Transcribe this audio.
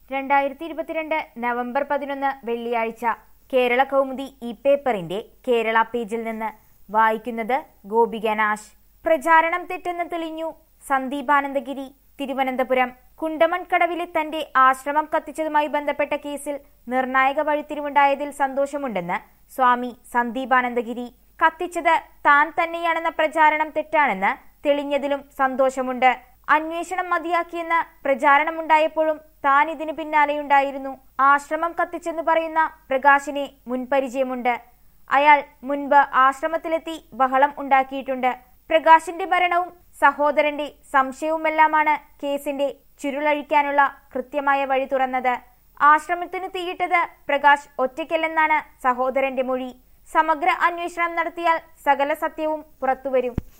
2022 November 11 വെള്ളിയാഴ്ച കേരള കൗമുദി ഈ പേപ്പറിന്റെ കേരള പേജിൽ നിന്ന് വായിക്കുന്നത് ഗോപിക നാശ്. പ്രചാരണം തെറ്റെന്ന് തെളിഞ്ഞു സന്ദീപാനന്ദഗിരി. തിരുവനന്തപുരം കുണ്ടമൺകടവിലെ തന്റെ ആശ്രമം കത്തിച്ചതുമായി ബന്ധപ്പെട്ട കേസിൽ നിർണായക വഴിത്തിരിവുണ്ടായതിൽ സന്തോഷമുണ്ടെന്ന് സ്വാമി സന്ദീപാനന്ദഗിരി. കത്തിച്ചത് താൻ തന്നെയാണെന്ന പ്രചാരണം തെറ്റാണെന്ന് തെളിഞ്ഞതിലും സന്തോഷമുണ്ട്. അന്വേഷണം മതിയാക്കിയെന്ന പ്രചാരണമുണ്ടായപ്പോഴും താൻ ഇതിനു പിന്നാലെയുണ്ടായിരുന്നു. ആശ്രമം കത്തിച്ചെന്ന് പറയുന്ന പ്രകാശിനെ മുൻപരിചയമുണ്ട്. അയാൾ മുൻപ് ആശ്രമത്തിലെത്തി ബഹളം ഉണ്ടാക്കിയിട്ടുണ്ട്. പ്രകാശിന്റെ മരണവും സഹോദരന്റെ സംശയവുമെല്ലാമാണ് കേസിന്റെ ചുരുളഴിക്കാനുള്ള കൃത്യമായ വഴി തുറന്നത്. ആശ്രമത്തിന് തീയിട്ടത് പ്രകാശ് ഒറ്റയ്ക്കല്ലെന്നാണ് സഹോദരന്റെ മൊഴി. സമഗ്ര അന്വേഷണം നടത്തിയാൽ സകല സത്യവും പുറത്തുവരും.